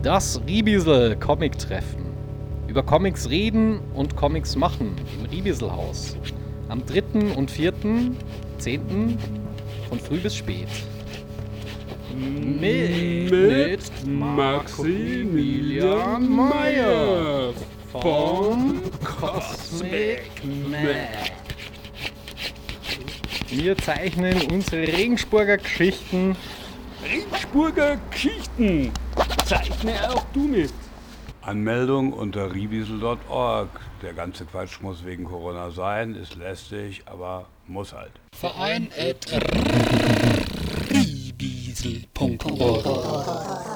Das Riebisel Comic-Treffen. Über Comics reden und Comics machen im Riebiselhaus. Am 3. und 4.10. von früh bis spät. Mit Maximilian Meyer vom Cosmic Mac. Wir zeichnen unsere Regensburger Geschichten. Regensburger Geschichten! Zeichne auch du mit! Anmeldung unter riebisel.org. Der ganze Quatsch muss wegen Corona sein, ist lästig, aber muss halt. Verein@riebisel.org